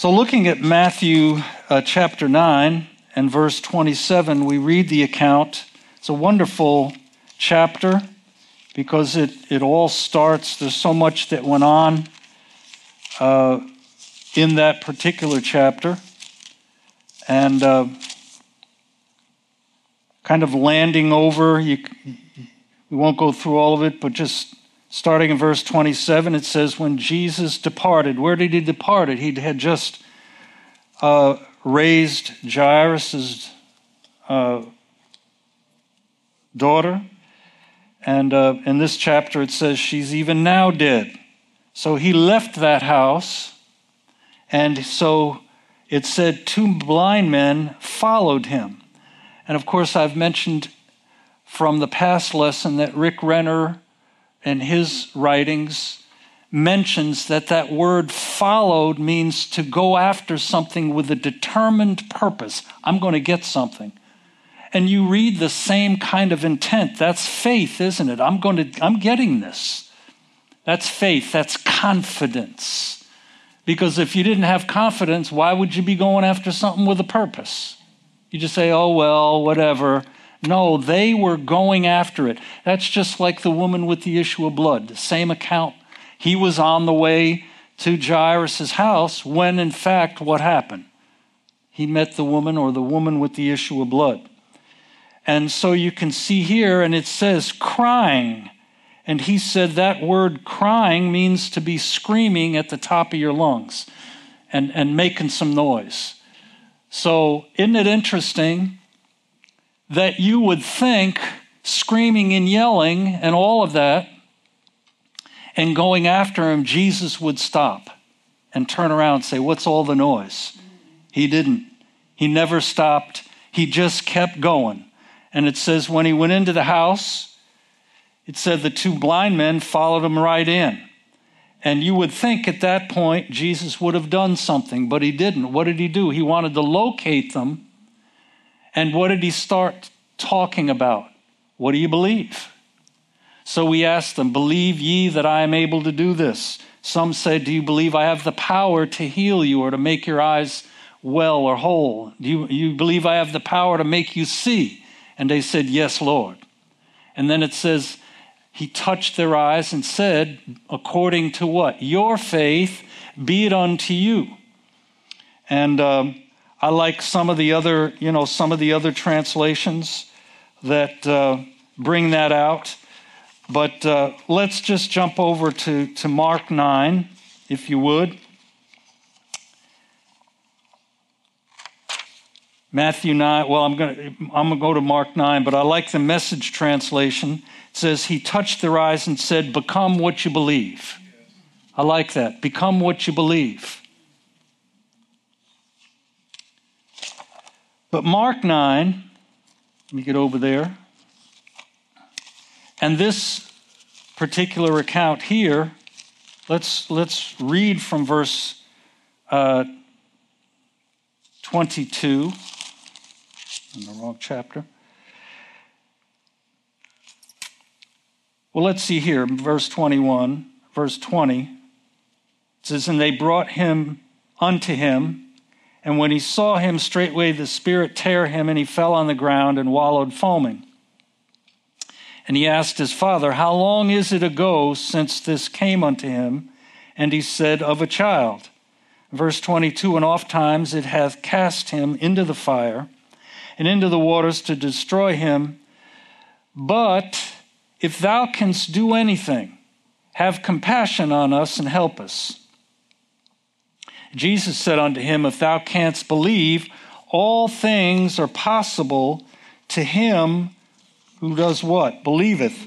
So looking at Matthew chapter 9 and verse 27, we read the account. It's a wonderful chapter because it all starts, there's so much that went on in that particular chapter. And kind of landing over, we won't go through all of it, but just starting in verse 27, it says, when Jesus departed, where did he depart? He had just raised Jairus' daughter. And in this chapter, it says she's even now dead. So he left that house. And so it said 2 blind men followed him. And of course, I've mentioned from the past lesson that Rick Renner in his writings mentions that word followed means to go after something with a determined purpose. I'm going to get something. And you read the same kind of intent. That's faith, isn't it? I'm getting this. That's faith. That's confidence. Because if you didn't have confidence, why would you be going after something with a purpose? You just say, oh, well, whatever. No, they were going after it. That's just like the woman with the issue of blood. The same account. He was on the way to Jairus' house when, in fact, what happened? He met the woman with the issue of blood. And so you can see here, and it says crying. And he said that word crying means to be screaming at the top of your lungs and making some noise. So isn't it interesting that you would think screaming and yelling and all of that and going after him, Jesus would stop and turn around and say, what's all the noise? He didn't. He never stopped. He just kept going. And it says when he went into the house, it said the 2 blind men followed him right in. And you would think at that point Jesus would have done something, but he didn't. What did he do? He wanted to locate them. And what did he start talking about? What do you believe? So we asked them, believe ye that I am able to do this? Some said, do you believe I have the power to heal you or to make your eyes well or whole? Do you believe I have the power to make you see? And they said, yes, Lord. And then it says, he touched their eyes and said, according to what? Your faith, be it unto you. And I like some of the other translations that bring that out. But let's just jump over to Mark 9, if you would. Matthew 9, well, I'm going to go to Mark 9, but I like the Message translation. It says, he touched their eyes and said, become what you believe. I like that. Become what you believe. But Mark 9, let me get over there. And this particular account here, let's read from verse 22. In the wrong chapter. Well, let's see here, verse 21, verse 20. It says, and they brought him unto him, and when he saw him, straightway the spirit tear him, and he fell on the ground and wallowed foaming. And he asked his father, how long is it ago since this came unto him? And he said, of a child. Verse 22, and oft times it hath cast him into the fire, and into the waters to destroy him. But if thou canst do anything, have compassion on us and help us. Jesus said unto him, if thou canst believe, all things are possible to him who does what? Believeth.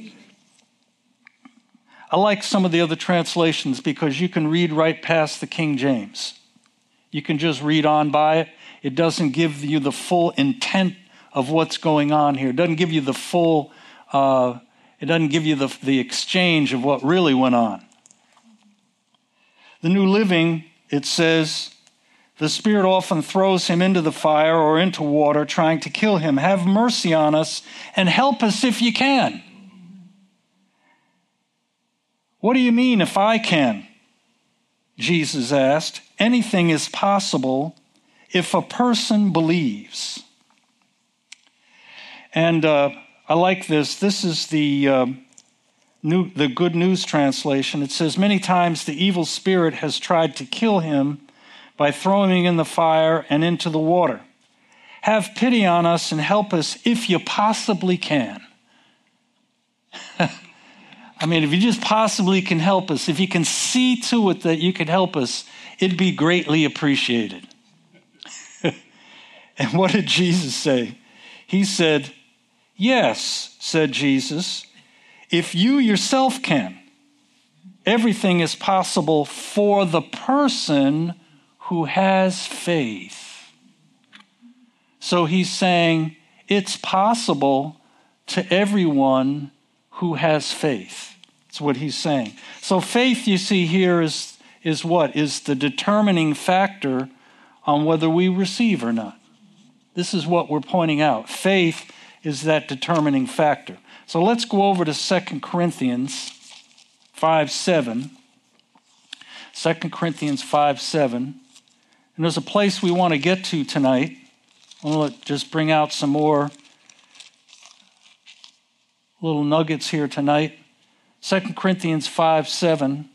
I like some of the other translations because you can read right past the King James. You can just read on by it. It doesn't give you the full intent of what's going on here. It doesn't give you the full, it doesn't give you the exchange of what really went on. The New Living, it says, the Spirit often throws him into the fire or into water, trying to kill him. Have mercy on us and help us if you can. What do you mean, if I can? Jesus asked. Anything is possible if a person believes. And I like this. This is the Good News translation. It says, many times the evil spirit has tried to kill him by throwing him in the fire and into the water. Have pity on us and help us if you possibly can. I mean, if you just possibly can help us, if you can see to it that you can help us, it'd be greatly appreciated. And what did Jesus say? He said, yes, said Jesus, if you yourself can. Everything is possible for the person who has faith. So he's saying it's possible to everyone who has faith. That's what he's saying. So faith, you see here, is what? Is the determining factor on whether we receive or not. This is what we're pointing out. Faith is that determining factor. So let's go over to 2 Corinthians 5:7. 2 Corinthians 5:7. And there's a place we want to get to tonight. I want to just bring out some more little nuggets here tonight. 2 Corinthians 5:7.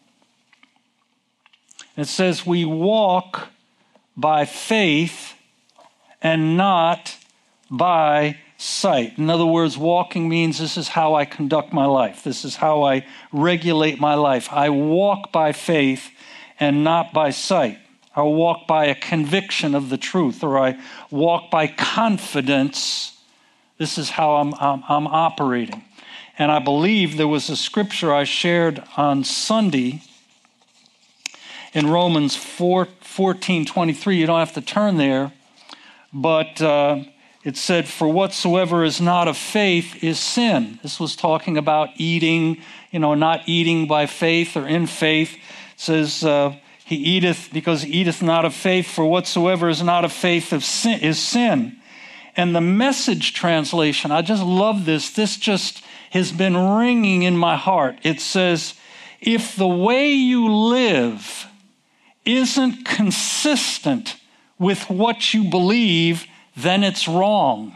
It says, we walk by faith and not by sight. In other words, walking means this is how I conduct my life. This is how I regulate my life. I walk by faith and not by sight. I walk by a conviction of the truth, or I walk by confidence. This is how I'm operating. And I believe there was a scripture I shared on Sunday in Romans 14:23. You don't have to turn there, but it said, for whatsoever is not of faith is sin. This was talking about eating, not eating by faith or in faith. It says, he eateth because he eateth not of faith, for whatsoever is not of faith is sin. And the Message translation, I just love this. This just has been ringing in my heart. It says, if the way you live isn't consistent with what you believe, then it's wrong.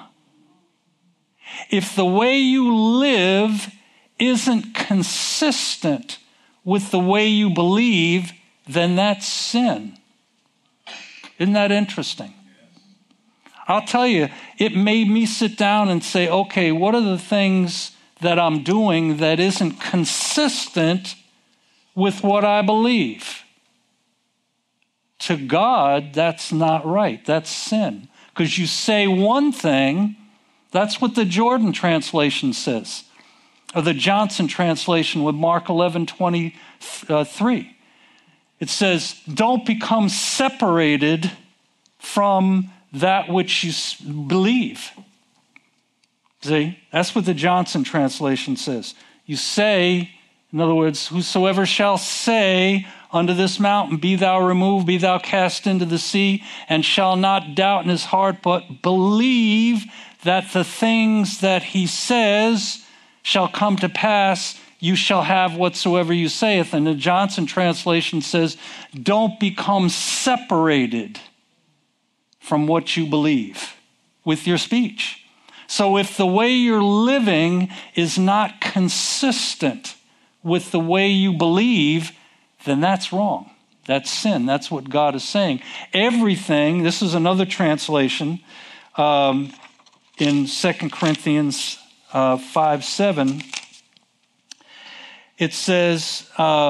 If the way you live isn't consistent with the way you believe, then that's sin. Isn't that interesting? I'll tell you, it made me sit down and say, okay, what are the things that I'm doing that isn't consistent with what I believe? To God, that's not right. That's sin. Because you say one thing, that's what the Jordan translation says, or the Johnson translation with Mark 11:23. It says, don't become separated from that which you believe. See, that's what the Johnson translation says. You say, in other words, whosoever shall say unto this mountain, be thou removed, be thou cast into the sea, and shall not doubt in his heart, but believe that the things that he says shall come to pass, you shall have whatsoever you saith. And the Johnson translation says, don't become separated from what you believe with your speech. So if the way you're living is not consistent with the way you believe, then that's wrong. That's sin. That's what God is saying. Everything, this is another translation in 2 Corinthians 5:7. It says,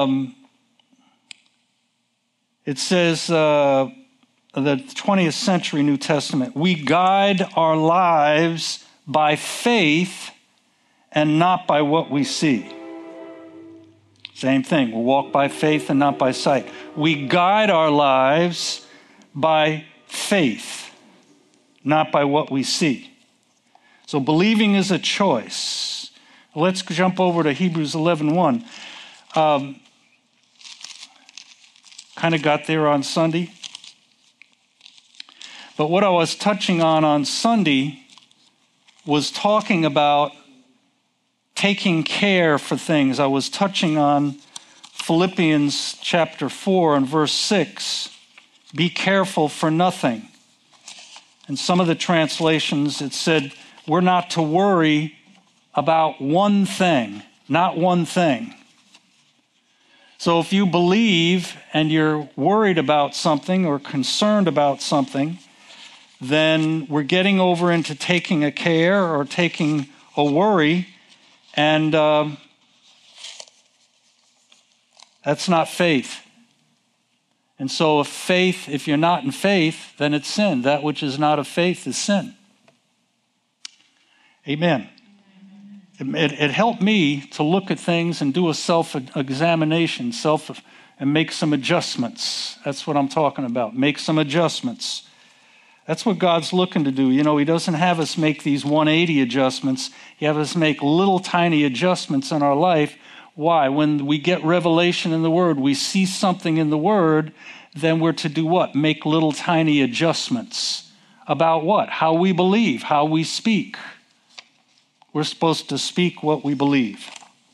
the 20th century New Testament, we guide our lives by faith and not by what we see. Same thing. We'll walk by faith and not by sight. We guide our lives by faith, not by what we see. So believing is a choice. Let's jump over to Hebrews 11:1. Kind of got there on Sunday. But what I was touching on Sunday was talking about taking care for things. I was touching on Philippians chapter 4 and verse 6, be careful for nothing. In some of the translations, it said, we're not to worry about one thing, not one thing. So if you believe and you're worried about something or concerned about something, then we're getting over into taking a care or taking a worry, and that's not faith. And so if you're not in faith, then it's sin. That which is not of faith is sin. Amen. It helped me to look at things and do a self-examination, and make some adjustments. That's what I'm talking about. Make some adjustments. That's what God's looking to do. He doesn't have us make these 180 adjustments. He has us make little tiny adjustments in our life. Why? When we get revelation in the Word, we see something in the Word, then we're to do what? Make little tiny adjustments. About what? How we believe, how we speak. We're supposed to speak what we believe.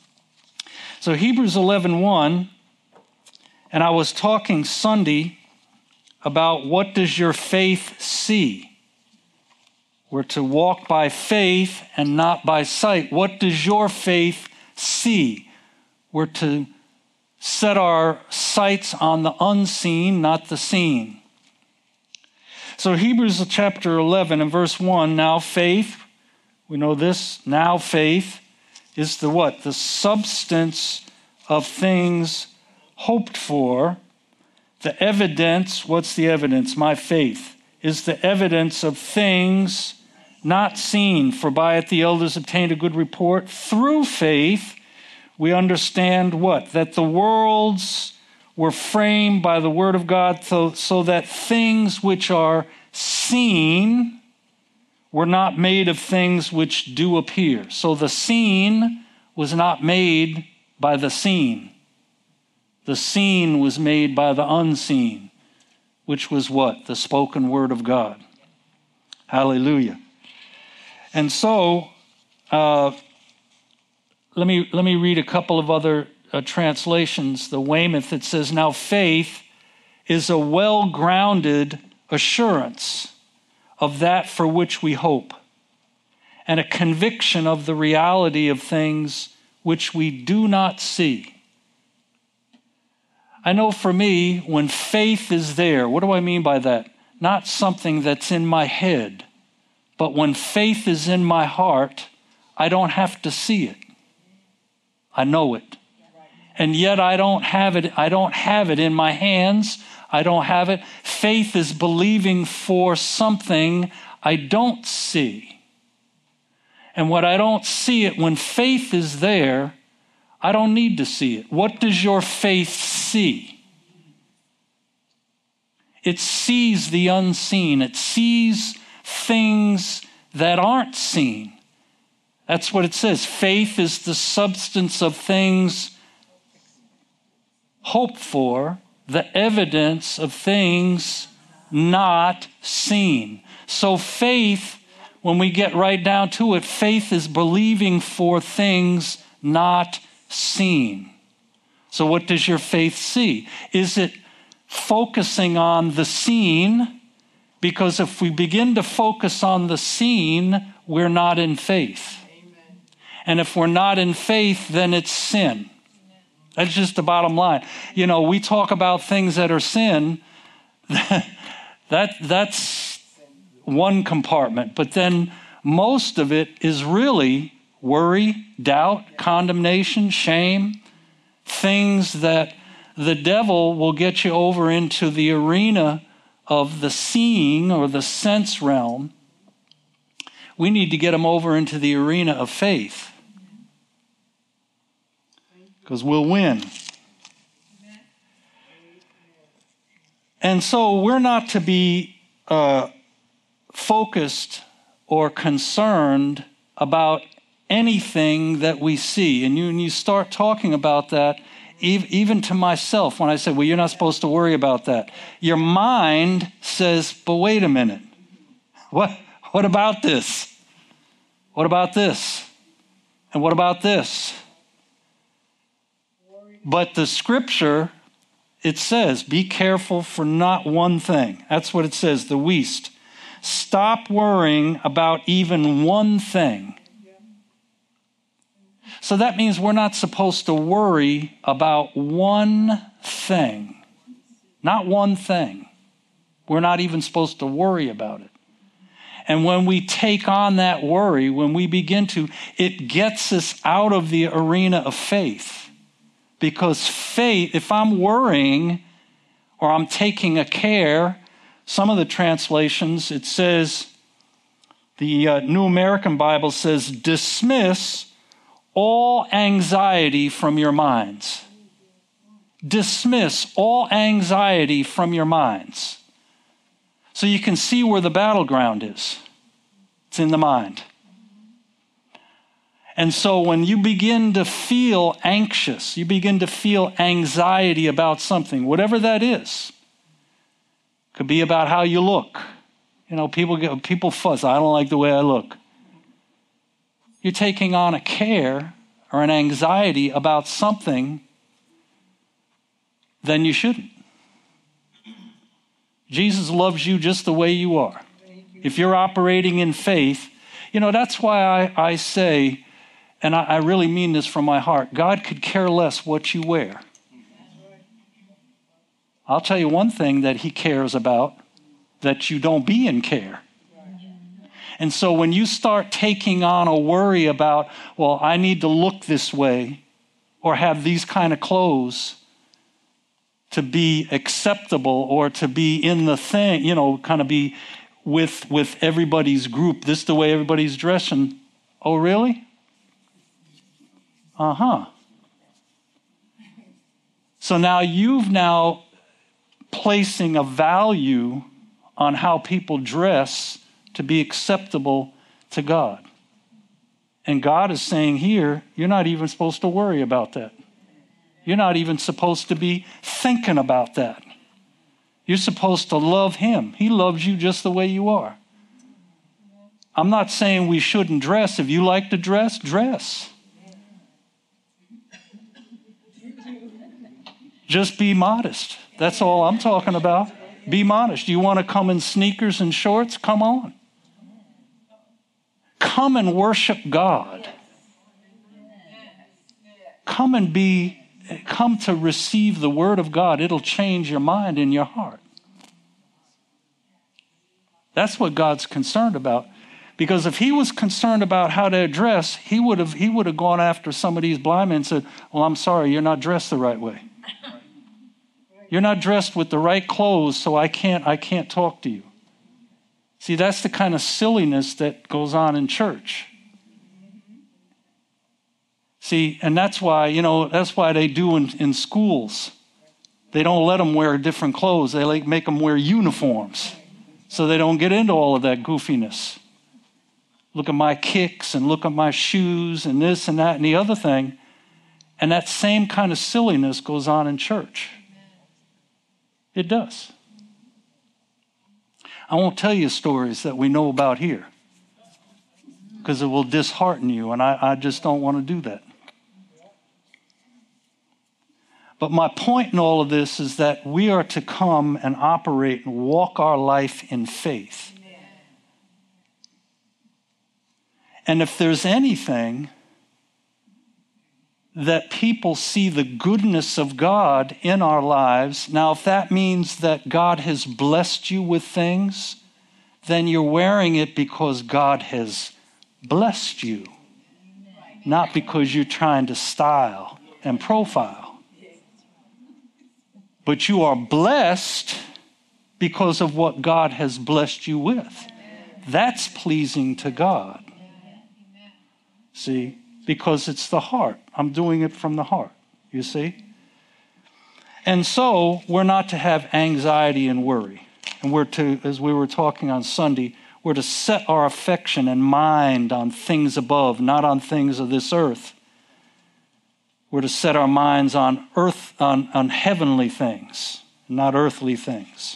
So Hebrews 11:1, and I was talking Sunday about what does your faith see? We're to walk by faith and not by sight. What does your faith see? We're to set our sights on the unseen, not the seen. So Hebrews chapter 11 and verse 1, now faith, we know this, now faith is the what? The substance of things hoped for. The evidence, what's the evidence? My faith is the evidence of things not seen. For by it the elders obtained a good report. Through faith, we understand what? That the worlds were framed by the word of God so that things which are seen were not made of things which do appear. So the seen was not made by the seen. The seen was made by the unseen, which was what? The spoken word of God. Hallelujah. And so, let me read a couple of other translations. The Weymouth, it says, now faith is a well-grounded assurance of that for which we hope, and a conviction of the reality of things which we do not see. I know for me, when faith is there, what do I mean by that? Not something that's in my head, but when faith is in my heart, I don't have to see it. I know it. And yet I don't have it. I don't have it in my hands. I don't have it. Faith is believing for something I don't see. And when I don't see it, when faith is there, I don't need to see it. What does your faith see? It sees the unseen. It sees things that aren't seen. That's what it says. Faith is the substance of things hoped for, the evidence of things not seen. So faith, when we get right down to it, faith is believing for things not seen. So what does your faith see? Is it focusing on the seen? Because if we begin to focus on the seen, we're not in faith. Amen. And if we're not in faith, then it's sin. That's just the bottom line. We talk about things that are sin. That's one compartment. But then most of it is really worry, doubt, condemnation, shame, things that the devil will get you over into the arena of the seeing or the sense realm. We need to get them over into the arena of faith, because we'll win. And so we're not to be focused or concerned about anything that we see. And you start talking about that, even to myself, when I say, well, you're not supposed to worry about that. Your mind says, but wait a minute. What about this? What about this? And what about this? But the scripture, it says, be careful for not one thing. That's what it says, the Wuest. Stop worrying about even one thing. So that means we're not supposed to worry about one thing. Not one thing. We're not even supposed to worry about it. And when we take on that worry, when we begin to, it gets us out of the arena of faith. Because faith, if I'm worrying or I'm taking a care, some of the translations, it says, the New American Bible says, dismiss all anxiety from your minds. Dismiss all anxiety from your minds. So you can see where the battleground is. It's in the mind. And so when you begin to feel anxious, you begin to feel anxiety about something, whatever that is. Could be about how you look. You know, people fuss. I don't like the way I look. You're taking on a care or an anxiety about something, then you shouldn't. Jesus loves you just the way you are. If you're operating in faith, you know, that's why I say, and I really mean this from my heart, God could care less what you wear. I'll tell you one thing that he cares about, that you don't be in care. And so when you start taking on a worry about, well, I need to look this way or have these kind of clothes to be acceptable or to be in the thing, you know, kind of be with everybody's group. This is the way everybody's dressing. Oh, really? Uh-huh. So now you've placing a value on how people dress to be acceptable to God. And God is saying here, you're not even supposed to worry about that. You're not even supposed to be thinking about that. You're supposed to love him. He loves you just the way you are. I'm not saying we shouldn't dress. If you like to dress, dress. Just be modest. That's all I'm talking about. Be modest. You want to come in sneakers and shorts? Come on. Come and worship God. Come to receive the word of God. It'll change your mind and your heart. That's what God's concerned about. Because if he was concerned about how to dress, he would have gone after some of these blind men and said, well, I'm sorry, you're not dressed the right way. You're not dressed with the right clothes, so I can't talk to you. See, that's the kind of silliness that goes on in church. See, and that's why they do in schools. They don't let them wear different clothes. They make them wear uniforms so they don't get into all of that goofiness. Look at my kicks and look at my shoes and this and that and the other thing. And that same kind of silliness goes on in church. It does. I won't tell you stories that we know about here because it will dishearten you, and I just don't want to do that. But my point in all of this is that we are to come and operate and walk our life in faith. And if there's anything that people see the goodness of God in our lives. Now, if that means that God has blessed you with things, then you're wearing it because God has blessed you, not because you're trying to style and profile. But you are blessed because of what God has blessed you with. That's pleasing to God. See? Because it's the heart. I'm doing it from the heart, you see? And so we're not to have anxiety and worry. And we're to, as we were talking on Sunday, we're to set our affection and mind on things above, not on things of this earth. We're to set our minds on earth, on heavenly things, not earthly things.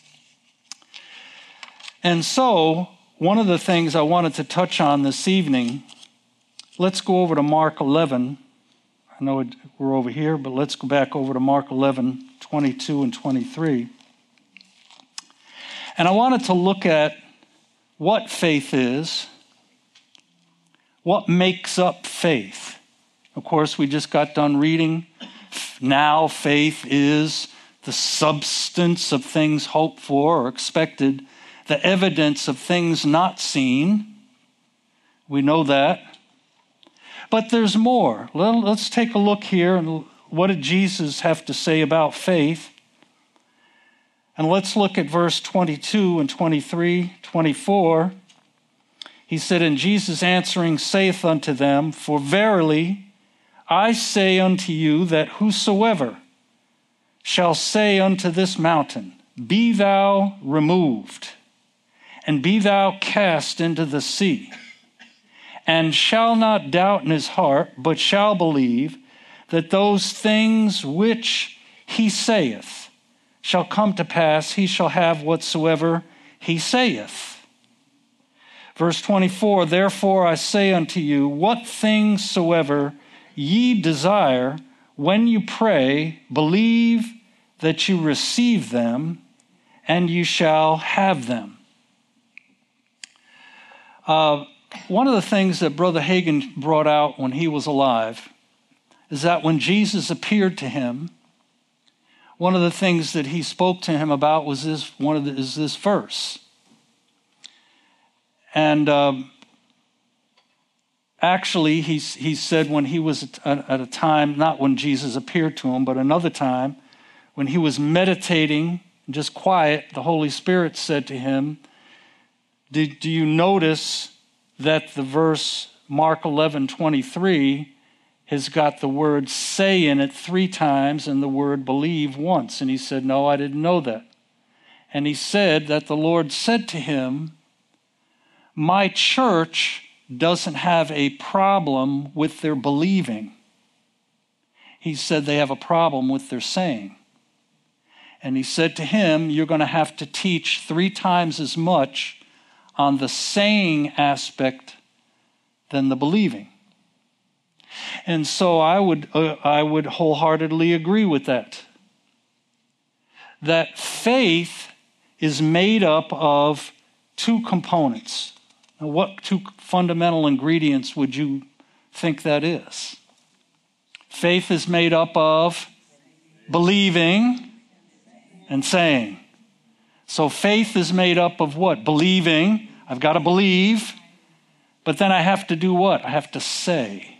And so one of the things I wanted to touch on this evening, let's go over to Mark 11. I know we're over here, but let's go back over to Mark 11, 22 and 23. And I wanted to look at what faith is, what makes up faith. Of course, we just got done reading. Now faith is the substance of things hoped for or expected, the evidence of things not seen. We know that. But there's more. Let's take a look here. And what did Jesus have to say about faith? And let's look at verse 22 and 23, 24. He said, and Jesus answering saith unto them, for verily I say unto you that whosoever shall say unto this mountain, be thou removed, and be thou cast into the sea, and shall not doubt in his heart, but shall believe that those things which he saith shall come to pass, he shall have whatsoever he saith. Verse 24, therefore I say unto you, what things soever ye desire, when you pray, believe that you receive them, and you shall have them. One of the things that Brother Hagin brought out when he was alive is that when Jesus appeared to him, one of the things that he spoke to him about was this verse. And actually, he said when he was at a time, not when Jesus appeared to him, but another time, when he was meditating, just quiet, the Holy Spirit said to him, do you notice that the verse Mark 11:23 has got the word say in it 3 times and the word believe once? And he said, no, I didn't know that. And he said that the Lord said to him, my church doesn't have a problem with their believing. He said they have a problem with their saying. And he said to him, you're going to have to teach 3 times as much on the saying aspect than the believing. And so I would wholeheartedly agree with that. That faith is made up of 2 components. Now, what 2 fundamental ingredients would you think that is? Faith is made up of believing and saying. So faith is made up of what? Believing. I've got to believe. But then I have to do what? I have to say.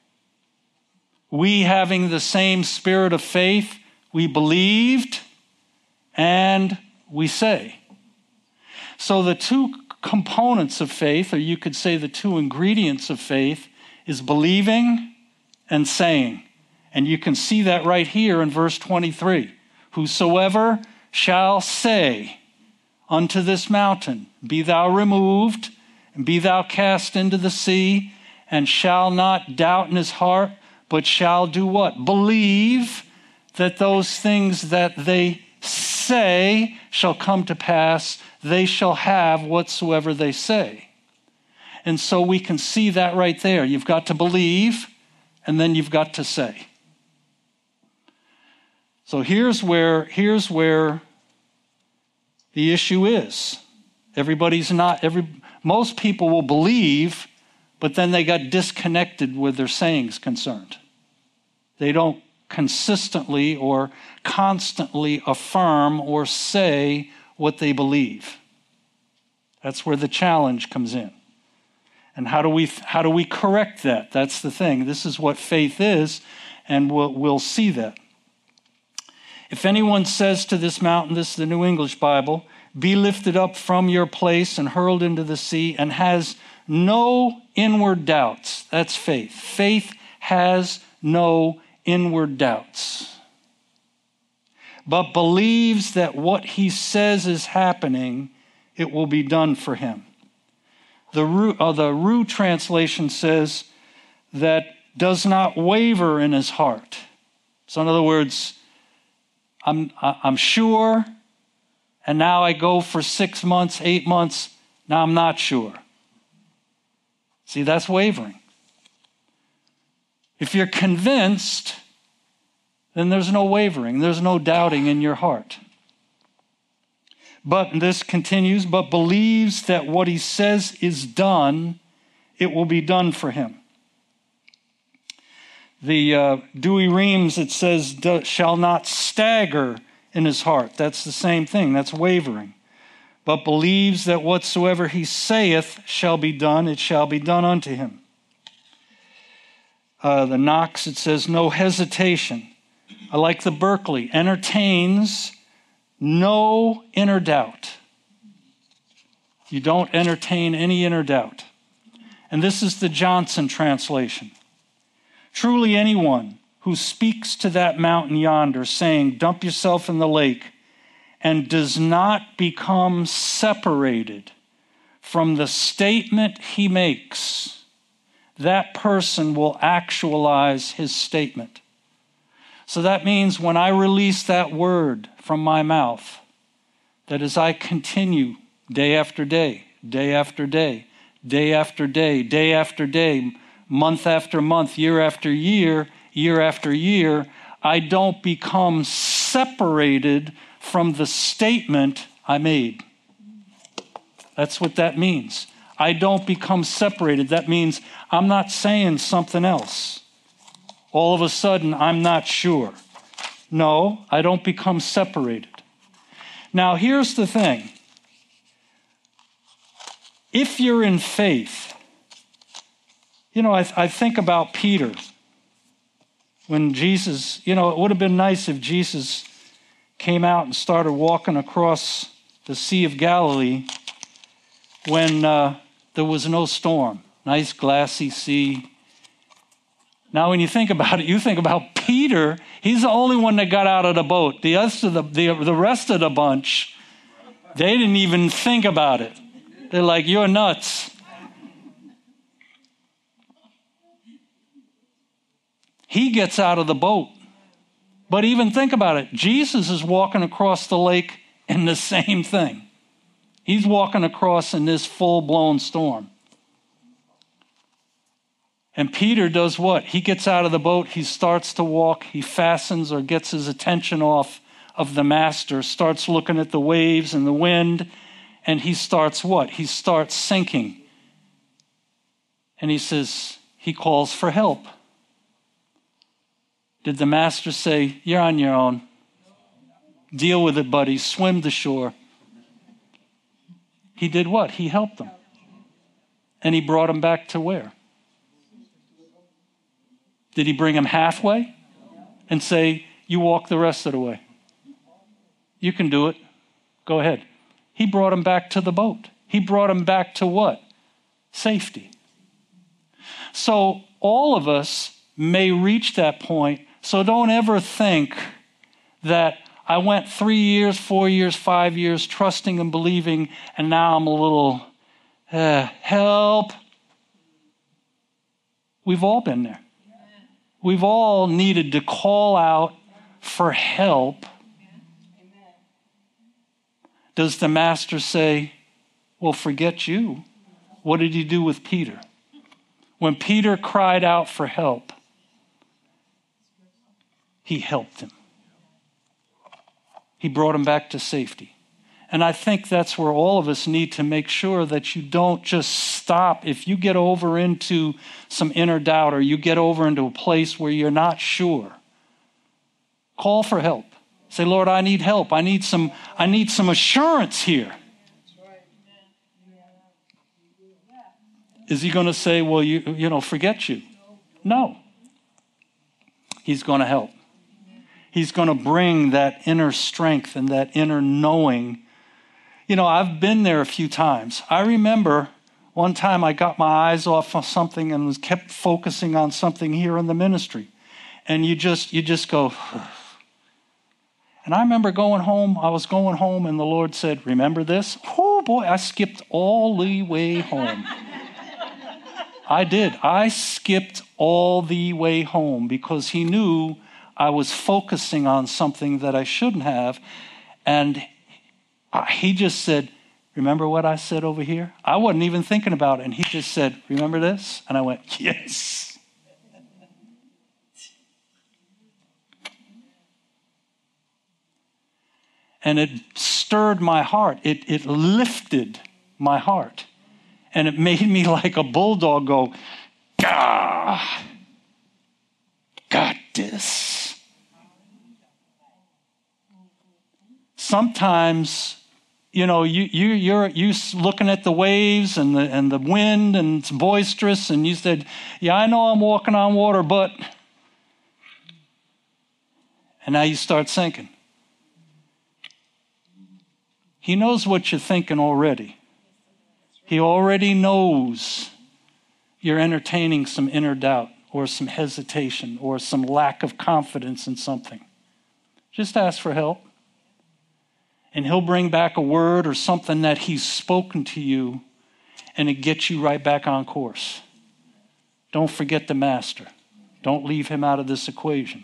We, having the same spirit of faith, we believed and we say. So the 2 components of faith, or you could say the 2 ingredients of faith, is believing and saying. And you can see that right here in verse 23. Whosoever shall say unto this mountain, be thou removed, and be thou cast into the sea, and shall not doubt in his heart, but shall do what? Believe that those things that they say shall come to pass, they shall have whatsoever they say. And so we can see that right there. You've got to believe, and then you've got to say. So here's where the issue is. Most people will believe, but then they got disconnected with their sayings concerned. They don't consistently or constantly affirm or say what they believe. That's where the challenge comes in. And how do we correct that? That's the thing. This is what faith is, and we'll see that. If anyone says to this mountain, this is the New English Bible, be lifted up from your place and hurled into the sea, and has no inward doubts. That's faith. Faith has no inward doubts, but believes that what he says is happening, it will be done for him. The Rue translation says that does not waver in his heart. So in other words, I'm sure, and now I go for 6 months, 8 months, now I'm not sure. See, that's wavering. If you're convinced, then there's no wavering, there's no doubting in your heart. But, and this continues, but believes that what he says is done, it will be done for him. The Douay-Rheims, it says, shall not stagger in his heart. That's the same thing, that's wavering. But believes that whatsoever he saith shall be done, it shall be done unto him. The Knox, it says, no hesitation. I like the Berkeley, entertains no inner doubt. You don't entertain any inner doubt. And this is the Johnson translation. Truly anyone who speaks to that mountain yonder, saying, dump yourself in the lake, and does not become separated from the statement he makes, that person will actualize his statement. So that means when I release that word from my mouth, that as I continue day after day, day after day, day after day, day after day, month after month, year after year, year after year, I don't become separated from the statement I made. That's what that means. I don't become separated. That means I'm not saying something else. All of a sudden, I'm not sure. No, I don't become separated. Now, here's the thing. If you're in faith, I think about Peter. When Jesus, it would have been nice if Jesus came out and started walking across the Sea of Galilee when there was no storm. Nice glassy sea. Now, when you think about it, you think about Peter. He's the only one that got out of the boat. The rest of the bunch, they didn't even think about it. They're like, you're nuts. He gets out of the boat. But even think about it. Jesus is walking across the lake in the same thing. He's walking across in this full-blown storm. And Peter does what? He gets out of the boat. He starts to walk. He fastens or gets his attention off of the master, starts looking at the waves and the wind, and he starts what? He starts sinking. And he calls for help. Did the master say, you're on your own? Deal with it, buddy. Swim to shore. He did what? He helped them. And he brought him back to where? Did he bring him halfway and say, you walk the rest of the way? You can do it. Go ahead. He brought him back to the boat. He brought him back to what? Safety. So all of us may reach that point. So don't ever think that I went 3 years, 4 years, 5 years trusting and believing, and now I'm a little, help. We've all been there. We've all needed to call out for help. Does the master say, well, forget you? What did he do with Peter? When Peter cried out for help, he helped him. He brought him back to safety. And I think that's where all of us need to make sure that you don't just stop. If you get over into some inner doubt or you get over into a place where you're not sure, call for help. Say, Lord, I need help. I need some assurance here. Is he going to say, well, forget you? No. He's going to help. He's going to bring that inner strength and that inner knowing. I've been there a few times. I remember one time I got my eyes off of something and was kept focusing on something here in the ministry. And you just go. And I remember going home. I was going home and the Lord said, remember this? Oh boy, I skipped all the way home. I did. I skipped all the way home because he knew I was focusing on something that I shouldn't have. And he just said, remember what I said over here? I wasn't even thinking about it. And he just said, remember this? And I went, yes. And it stirred my heart. It lifted my heart. And it made me like a bulldog go, "Gah! Got this." Sometimes, you're looking at the waves and the wind and it's boisterous, and you said, "Yeah, I know I'm walking on water, but..." And now you start sinking. He knows what you're thinking already. He already knows you're entertaining some inner doubt or some hesitation or some lack of confidence in something. Just ask for help. And he'll bring back a word or something that he's spoken to you, and it gets you right back on course. Don't forget the master. Don't leave him out of this equation.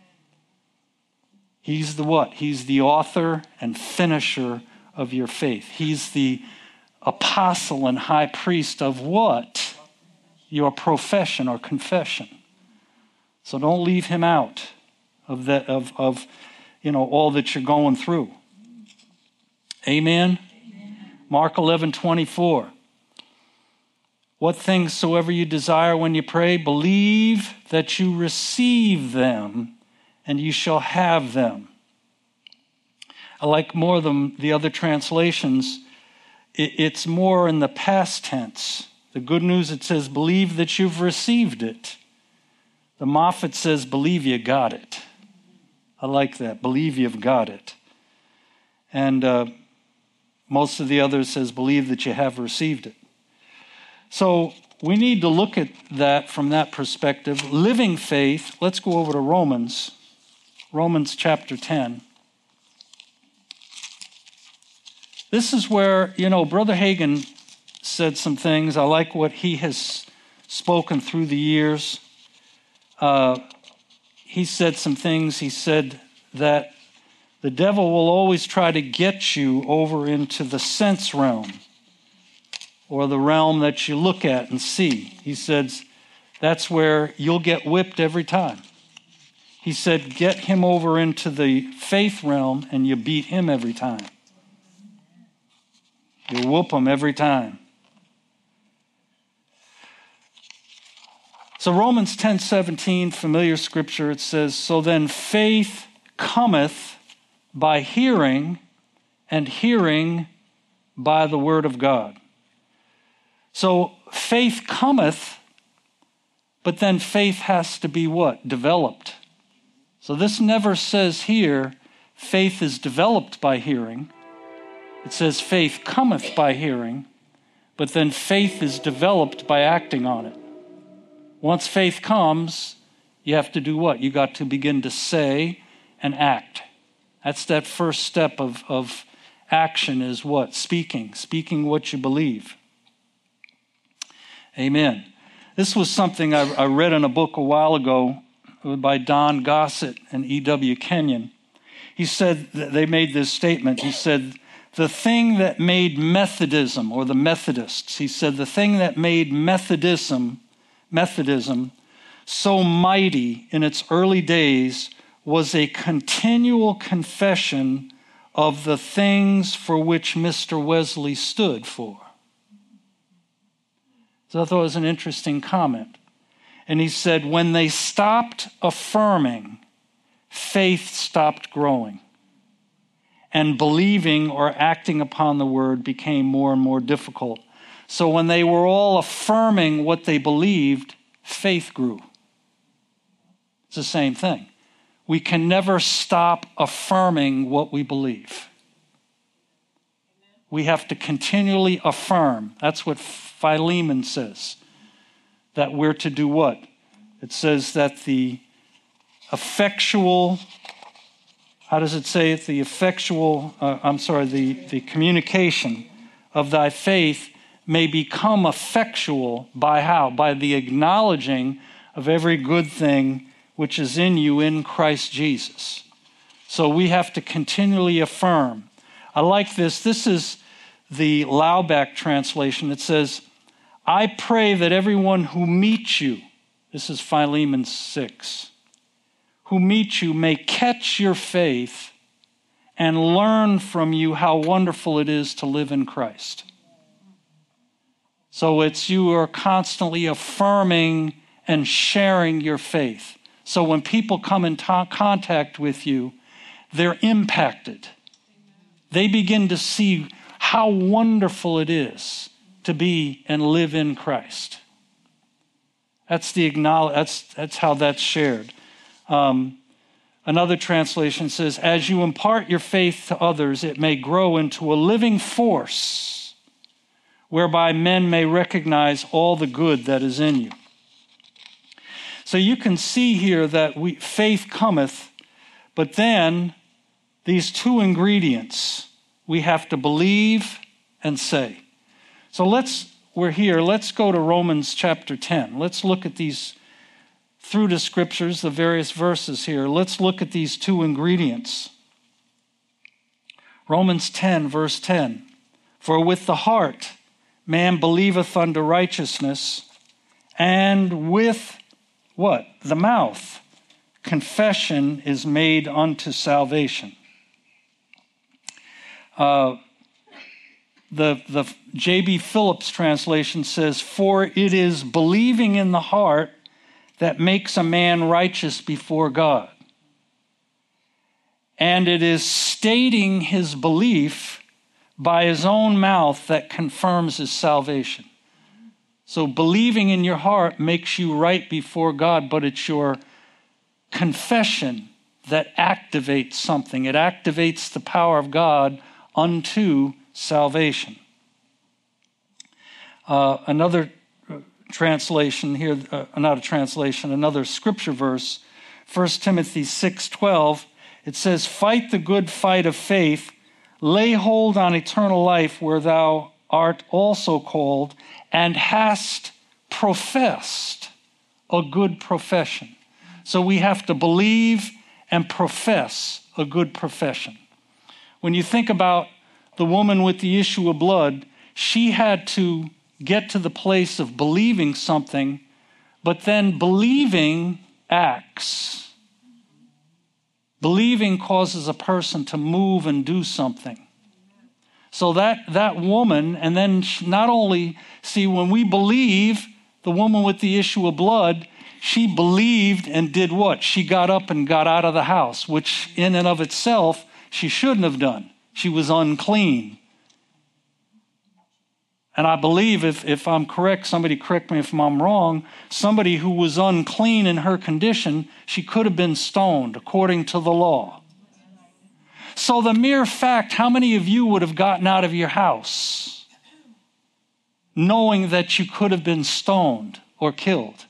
He's the what? He's the author and finisher of your faith. He's the apostle and high priest of what? Your profession or confession. So don't leave him out of that of all that you're going through. Amen. Mark 11:24. What things soever you desire when you pray, believe that you receive them, and you shall have them. I like more than the other translations. It's more in the past tense. The Good News, it says, believe that you've received it. The Moffat says, believe you got it. I like that. Believe you've got it. And most of the others says, believe that you have received it. So we need to look at that from that perspective. Living faith, let's go over to Romans chapter 10. This is where, Brother Hagin said some things. I like what he has spoken through the years. He said some things. He said that the devil will always try to get you over into the sense realm, or the realm that you look at and see. He says that's where you'll get whipped every time. He said get him over into the faith realm and you beat him every time. You whoop him every time. So Romans 10:17, familiar scripture, it says, so then faith cometh by hearing, and hearing by the word of God. So faith cometh, but then faith has to be what? Developed. So this never says here, faith is developed by hearing. It says faith cometh by hearing, but then faith is developed by acting on it. Once faith comes, you have to do what? You got to begin to say and act. That's that first step of action is what? Speaking what you believe. Amen. This was something I read in a book a while ago by Don Gossett and E.W. Kenyon. He said, they made this statement. He said, the thing that made Methodism, or the Methodists, he said, the thing that made Methodism so mighty in its early days was a continual confession of the things for which Mr. Wesley stood for. So I thought it was an interesting comment. And he said, when they stopped affirming, faith stopped growing. And believing or acting upon the word became more and more difficult. So when they were all affirming what they believed, faith grew. It's the same thing. We can never stop affirming what we believe. We have to continually affirm. That's what Philemon says. That we're to do what? It says that the effectual, how does it say it? The communication of thy faith may become effectual by how? By the acknowledging of every good thing which is in you in Christ Jesus. So we have to continually affirm. I like this. This is the Lauback translation. It says, I pray that everyone who meets you, this is Philemon 6, who meets you may catch your faith and learn from you how wonderful it is to live in Christ. So you are constantly affirming and sharing your faith. So when people come in contact with you, they're impacted. They begin to see how wonderful it is to be and live in Christ. That's how that's shared. Another translation says, as you impart your faith to others, it may grow into a living force whereby men may recognize all the good that is in you. So you can see here that faith cometh, but then these two ingredients we have to believe and say. So we're here. Let's go to Romans chapter 10. Let's look at these through the scriptures, the various verses here. Let's look at these two ingredients. Romans 10, verse 10. For with the heart man believeth unto righteousness, and with what? The mouth confession is made unto salvation. The J.B. Phillips translation says, for it is believing in the heart that makes a man righteous before God. And it is stating his belief by his own mouth that confirms his salvation. So believing in your heart makes you right before God, but it's your confession that activates something. It activates the power of God unto salvation. Another translation here, another scripture verse, 1 Timothy 6:12, it says, fight the good fight of faith, lay hold on eternal life where thou art also called and hast professed a good profession. So we have to believe and profess a good profession. When you think about the woman with the issue of blood, she had to get to the place of believing something, but then believing acts. Believing causes a person to move and do something. So that woman, and then not only, see, when we believe, the woman with the issue of blood, she believed and did what? She got up and got out of the house, which in and of itself, she shouldn't have done. She was unclean. And I believe, if I'm correct, somebody correct me if I'm wrong, somebody who was unclean in her condition, she could have been stoned according to the law. So the mere fact, how many of you would have gotten out of your house knowing that you could have been stoned or killed?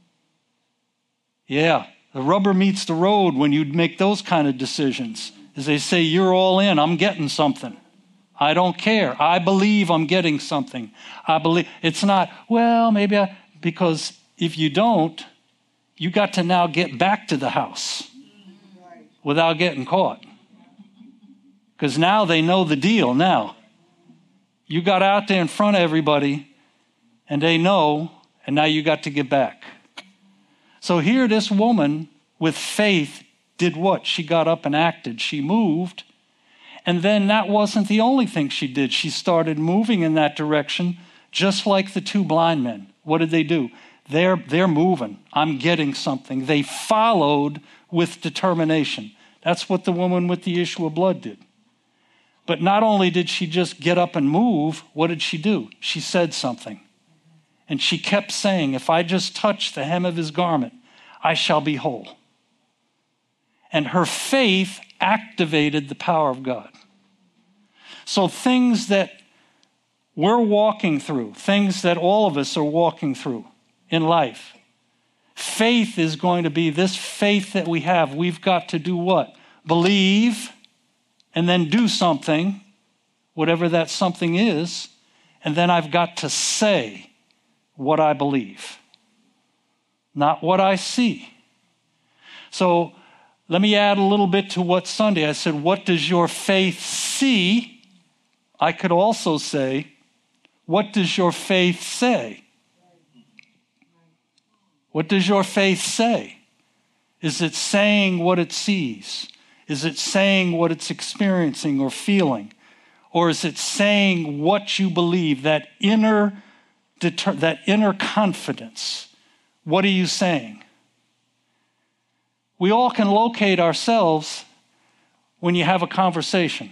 Yeah, the rubber meets the road when you make those kind of decisions. As they say, you're all in, I'm getting something. I don't care. I believe I'm getting something. I believe it's not, well, because if you don't, you got to now get back to the house without getting caught. Because now they know the deal now. You got out there in front of everybody and they know, and now you got to get back. So here this woman with faith did what? She got up and acted. She moved. And then that wasn't the only thing she did. She started moving in that direction, just like the two blind men. What did they do? They're moving. I'm getting something. They followed with determination. That's what the woman with the issue of blood did. But not only did she just get up and move, what did she do? She said something. And she kept saying, if I just touch the hem of his garment, I shall be whole. And her faith activated the power of God. So things that we're walking through, things that all of us are walking through in life, faith is going to be this faith that we have. We've got to do what? Believe and then do something, whatever that something is, and then I've got to say what I believe, not what I see. So let me add a little bit to what Sunday I said, what does your faith see? I could also say, what does your faith say? What does your faith say? Is it saying what it sees? Is it saying what it's experiencing or feeling? Or is it saying what you believe, that inner confidence? What are you saying? We all can locate ourselves when you have a conversation.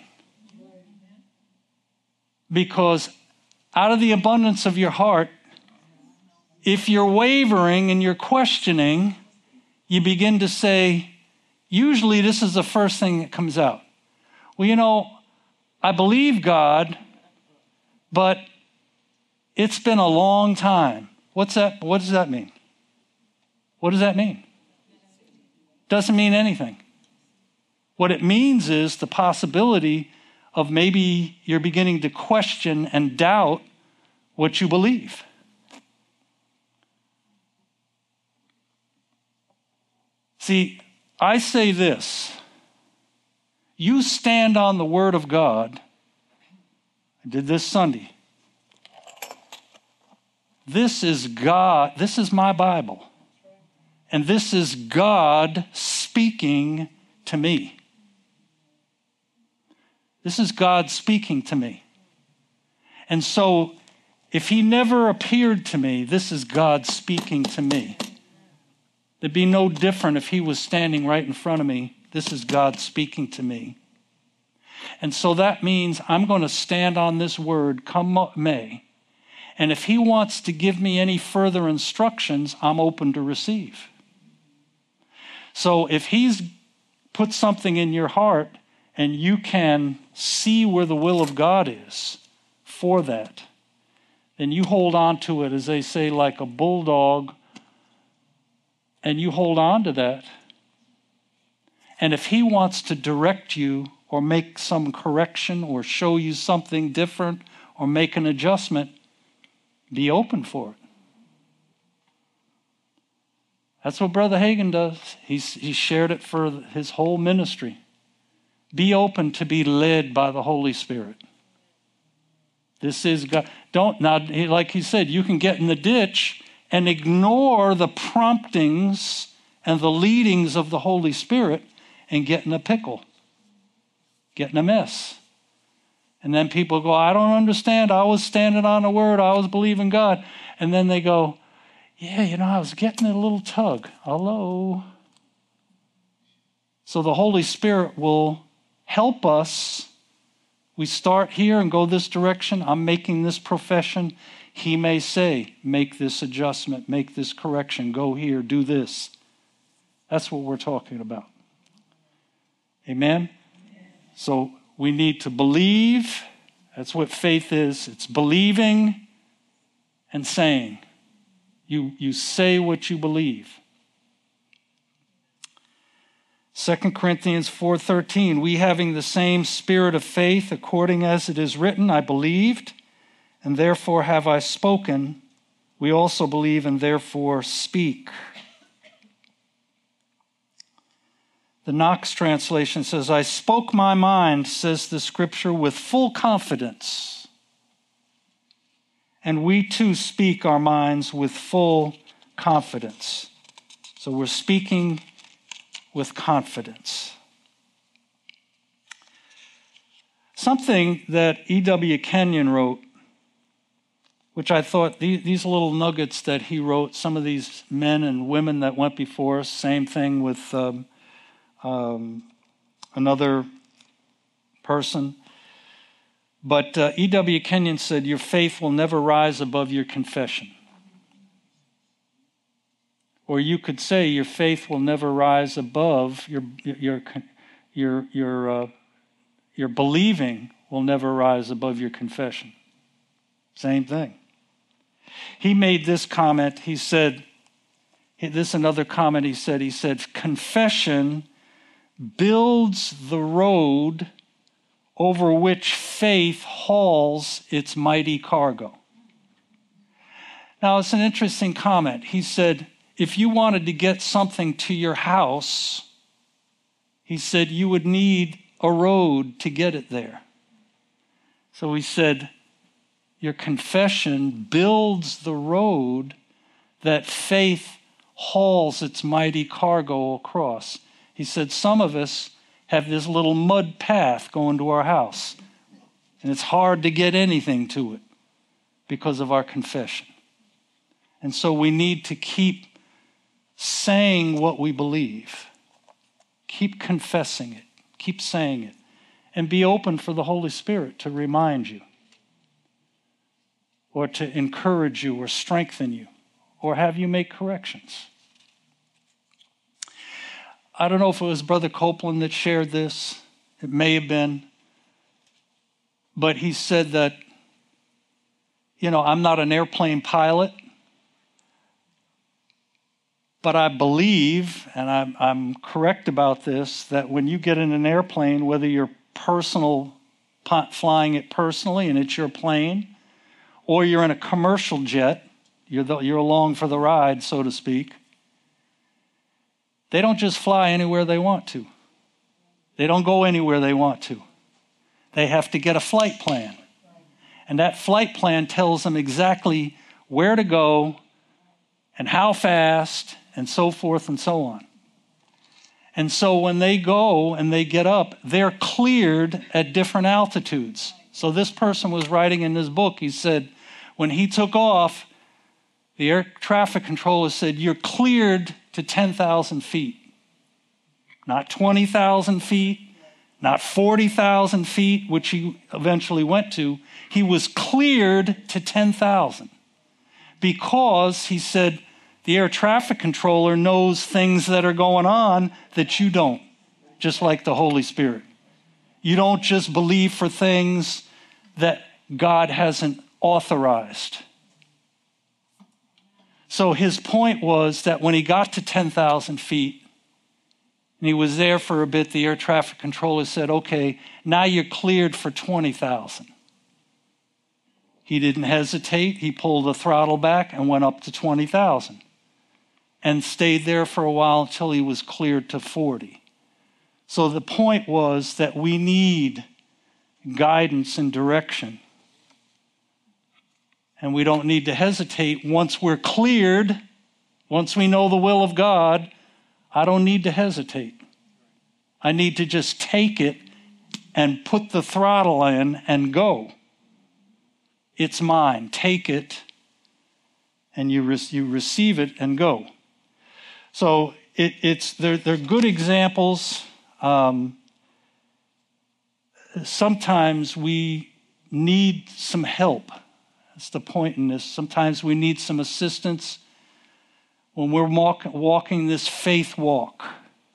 Because out of the abundance of your heart, if you're wavering and you're questioning, you begin to say, usually this is the first thing that comes out. Well, I believe God, but it's been a long time. What's that? What does that mean? What does that mean? Doesn't mean anything. What it means is the possibility of maybe you're beginning to question and doubt what you believe. See, I say this. You stand on the Word of God. I did this Sunday. This is God. This is my Bible. And this is God speaking to me. This is God speaking to me. And so, if he never appeared to me, this is God speaking to me. It'd be no different if he was standing right in front of me. This is God speaking to me. And so that means I'm going to stand on this word come what may. And if he wants to give me any further instructions, I'm open to receive. So if he's put something in your heart and you can see where the will of God is for that, then you hold on to it, as they say, like a bulldog, and you hold on to that. And if he wants to direct you or make some correction or show you something different or make an adjustment, be open for it. That's what Brother Hagin does. He shared it for his whole ministry. Be open to be led by the Holy Spirit. This is God. Like he said, you can get in the ditch and ignore the promptings and the leadings of the Holy Spirit and get in a pickle, get in a mess. And then people go, I don't understand. I was standing on the word. I was believing God. And then they go, yeah, I was getting a little tug. Hello. So the Holy Spirit will help us. We start here and go this direction. I'm making this profession. He may say, make this adjustment, make this correction, go here, do this. That's what we're talking about. Amen? So we need to believe. That's what faith is. It's believing and saying. You say what you believe. 2 Corinthians 4:13, we having the same spirit of faith, according as it is written, I believed, and therefore have I spoken. We also believe and therefore speak. The Knox translation says, I spoke my mind, says the scripture, with full confidence. And we too speak our minds with full confidence. So we're speaking with confidence. Something that E.W. Kenyon wrote, which I thought these little nuggets that he wrote, some of these men and women that went before us, same thing with another person. But E.W. Kenyon said, your faith will never rise above your confession. Or you could say your faith will never rise above your believing will never rise above your confession. Same thing. He made this comment. He said, another comment he said, confession builds the road over which faith hauls its mighty cargo. Now, it's an interesting comment. He said, if you wanted to get something to your house, he said you would need a road to get it there. So he said, your confession builds the road that faith hauls its mighty cargo across. He said, some of us have this little mud path going to our house. And it's hard to get anything to it because of our confession. And so we need to keep saying what we believe. Keep confessing it. Keep saying it. And be open for the Holy Spirit to remind you, or to encourage you, or strengthen you, or have you make corrections. I don't know if it was Brother Copeland that shared this. It may have been. But he said that, I'm not an airplane pilot, but I believe, and I'm correct about this, that when you get in an airplane, whether you're flying it personally and it's your plane, or you're in a commercial jet, you're along for the ride, so to speak, they don't just fly anywhere they want to. They don't go anywhere they want to. They have to get a flight plan. And that flight plan tells them exactly where to go and how fast and so forth and so on. And so when they go and they get up, they're cleared at different altitudes. So this person was writing in this book, he said, when he took off, the air traffic controller said, you're cleared to 10,000 feet. Not 20,000 feet, not 40,000 feet, which he eventually went to. He was cleared to 10,000 because, he said, the air traffic controller knows things that are going on that you don't, just like the Holy Spirit. You don't just believe for things that God hasn't authorized. So his point was that when he got to 10,000 feet, and he was there for a bit, the air traffic controller said, okay, now you're cleared for 20,000. He didn't hesitate. He pulled the throttle back and went up to 20,000 and stayed there for a while until he was cleared to 40. So the point was that we need guidance and direction. And we don't need to hesitate once we're cleared, once we know the will of God. I don't need to hesitate. I need to just take it and put the throttle in and go. It's mine. Take it, and you receive it and go. So they're good examples. Sometimes we need some help. That's the point in this. Sometimes we need some assistance when we're walking this faith walk.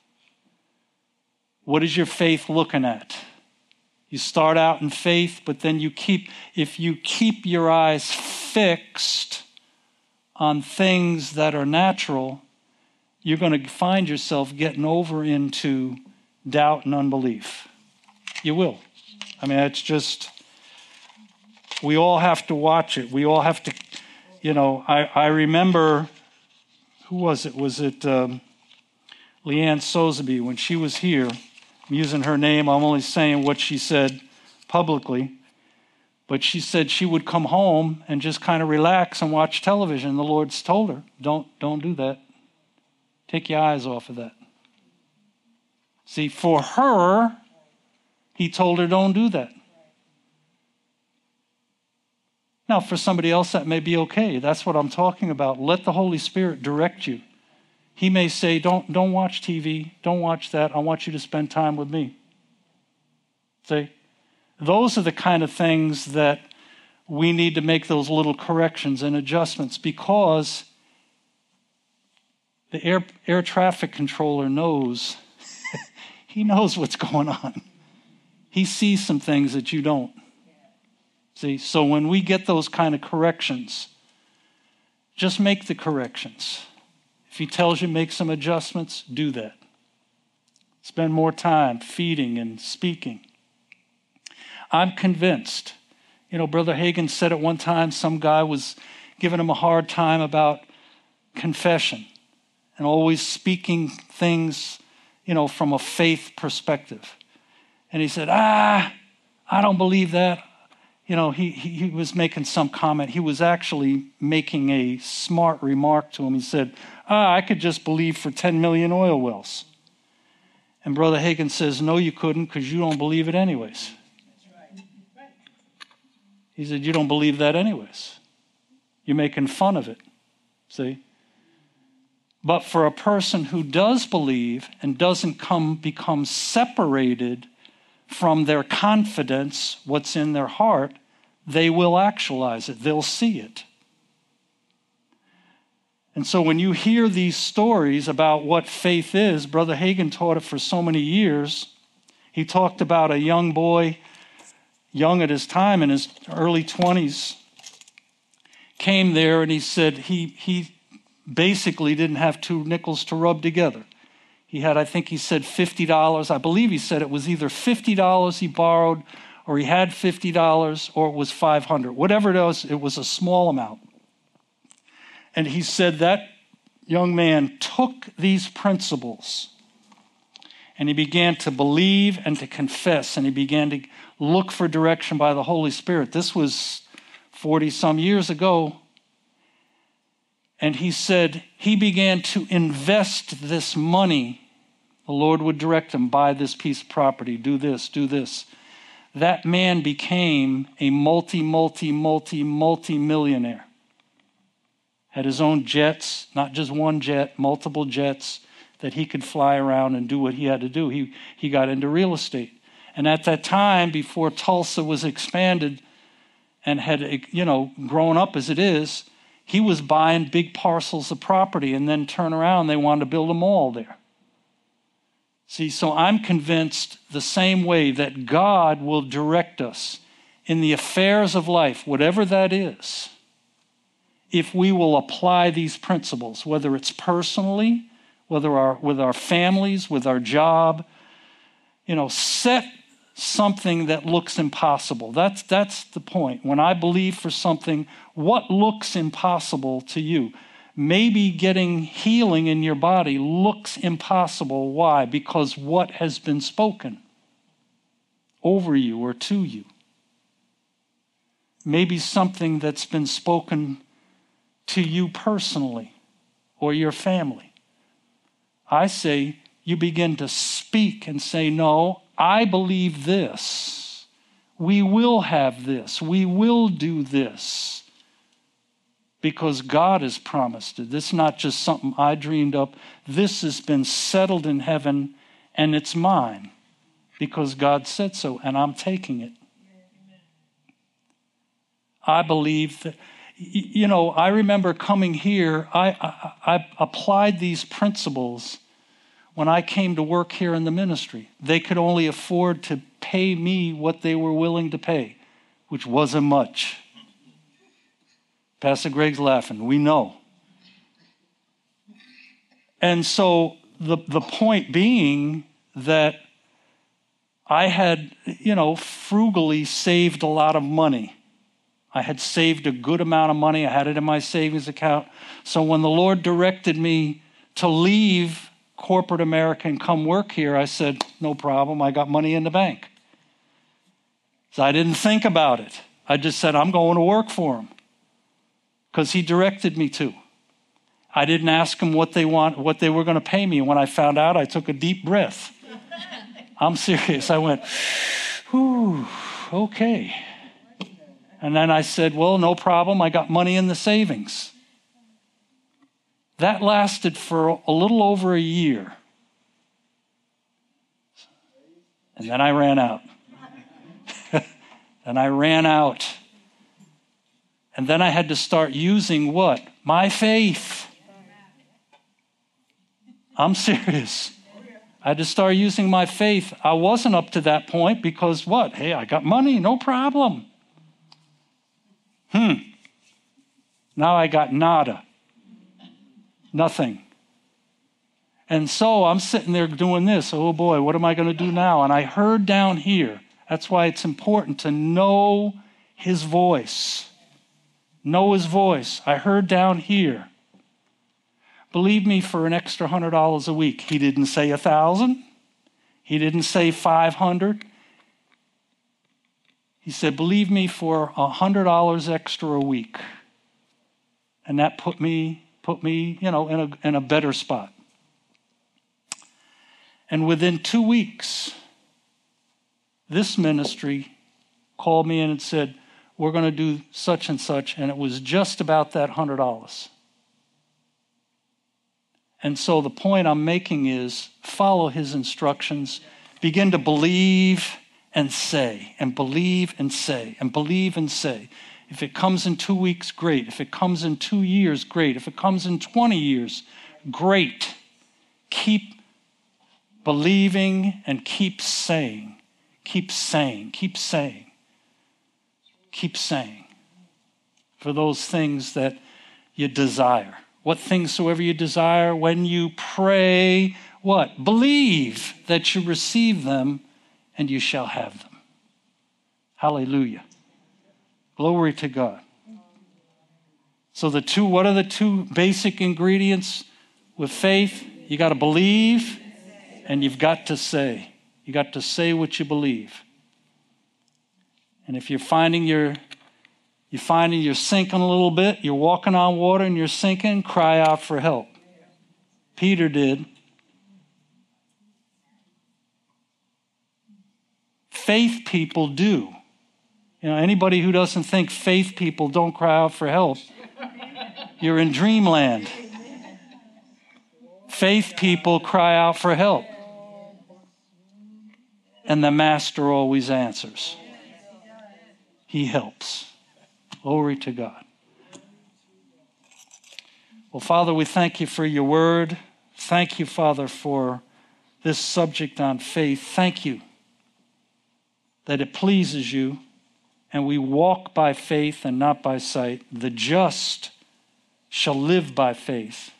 What is your faith looking at? You start out in faith, but then if you keep your eyes fixed on things that are natural, you're going to find yourself getting over into doubt and unbelief. You will. I mean, it's just, we all have to watch it. We all have to, I remember, who was it? Was it Leanne Sotheby when she was here? I'm using her name. I'm only saying what she said publicly. But she said she would come home and just kind of relax and watch television. The Lord's told her, don't do that. Take your eyes off of that. See, for her, he told her, don't do that. Now, for somebody else, that may be okay. That's what I'm talking about. Let the Holy Spirit direct you. He may say, don't watch TV. Don't watch that. I want you to spend time with me. See? Those are the kind of things that we need to make those little corrections and adjustments, because the air traffic controller knows. He knows what's going on. He sees some things that you don't. See, so when we get those kind of corrections, just make the corrections. If he tells you make some adjustments, do that. Spend more time feeding and speaking. I'm convinced. Brother Hagin said at one time some guy was giving him a hard time about confession and always speaking things, from a faith perspective. And he said, I don't believe that. He was making some comment. He was actually making a smart remark to him. He said, I could just believe for 10 million oil wells. And Brother Hagin says, no, you couldn't, because you don't believe it anyways. He said, you don't believe that anyways. You're making fun of it. See? But for a person who does believe and doesn't become separated from their confidence, what's in their heart, they will actualize it. They'll see it. And so when you hear these stories about what faith is, Brother Hagin taught it for so many years. He talked about a young boy, young at his time, in his early 20s, came there and he said he basically didn't have two nickels to rub together. He had, I think he said $50. I believe he said it was either $50 he borrowed, or he had $50, or it was $500. Whatever it was a small amount. And he said that young man took these principles and he began to believe and to confess, and he began to look for direction by the Holy Spirit. This was 40-some years ago. And he said he began to invest this money. The Lord would direct him, buy this piece of property, do this, do this. That man became a multi-millionaire. Had his own jets, not just one jet, multiple jets that he could fly around and do what he had to do. He got into real estate. And at that time, before Tulsa was expanded and had, grown up as it is, he was buying big parcels of property and then turn around, they wanted to build a mall there. See, so I'm convinced the same way that God will direct us in the affairs of life, whatever that is, if we will apply these principles, whether it's personally, whether with our families, with our job, set something that looks impossible. That's the point. When I believe for something, what looks impossible to you? Maybe getting healing in your body looks impossible. Why? Because what has been spoken over you or to you. Maybe something that's been spoken to you personally or your family. I say you begin to speak and say, no, I believe this. We will have this. We will do this. Because God has promised it. This is not just something I dreamed up. This has been settled in heaven, and it's mine. Because God said so, and I'm taking it. I believe that, I remember coming here, I applied these principles when I came to work here in the ministry. They could only afford to pay me what they were willing to pay, which wasn't much. Pastor Greg's laughing. We know. And so the point being that I had, frugally saved a lot of money. I had saved a good amount of money. I had it in my savings account. So when the Lord directed me to leave corporate America and come work here, I said, no problem. I got money in the bank. So I didn't think about it. I just said, I'm going to work for him. Because he directed me to. I didn't ask him what they were going to pay me. And when I found out, I took a deep breath. I'm serious. I went, whew, okay. And then I said, well, no problem. I got money in the savings. That lasted for a little over a year. And then I ran out. And then I had to start using what? My faith. I'm serious. I had to start using my faith. I wasn't up to that point because what? Hey, I got money, no problem. Now I got nada. Nothing. And so I'm sitting there doing this. Oh boy, what am I going to do now? And I heard down here. That's why it's important to know his voice. Know his voice. I heard down here. Believe me, for an extra $100 a week. He didn't say 1,000. He didn't say 500. He said, believe me, for $100 extra a week. And that put me, in a better spot. And within 2 weeks, this ministry called me in and said, we're going to do such and such, and it was just about that $100. And so the point I'm making is follow his instructions, begin to believe and say, and believe and say, and believe and say. If it comes in 2 weeks, great. If it comes in 2 years, great. If it comes in 20 years, great. Keep believing and keep saying. Keep saying. Keep saying. Keep saying. For those things that you desire. What things soever you desire, when you pray, what? Believe that you receive them and you shall have them. Hallelujah. Glory to God. So what are the two basic ingredients with faith? You got to believe and you've got to say. You got to say what you believe. And if you're finding you're sinking a little bit, you're walking on water and you're sinking, cry out for help. Peter did. Faith people do. Anybody who doesn't think faith people don't cry out for help, you're in dreamland. Faith people cry out for help. And the master always answers. He helps. Glory to God. Well, Father, we thank you for your word. Thank you, Father, for this subject on faith. Thank you that it pleases you and we walk by faith and not by sight. The just shall live by faith.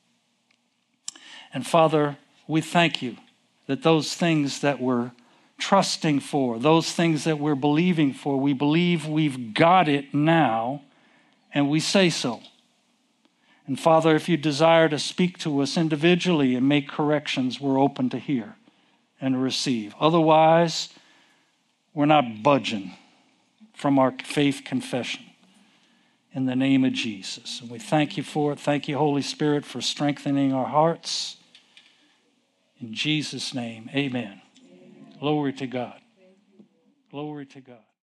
And Father, we thank you that those things that we're trusting for, those things that we're believing for, we believe we've got it now, and we say so. And Father, if you desire to speak to us individually and make corrections, we're open to hear and receive. Otherwise, we're not budging from our faith confession in the name of Jesus. And we thank you for it. Thank you, Holy Spirit, for strengthening our hearts. In Jesus' name, amen. Glory to God. Glory to God.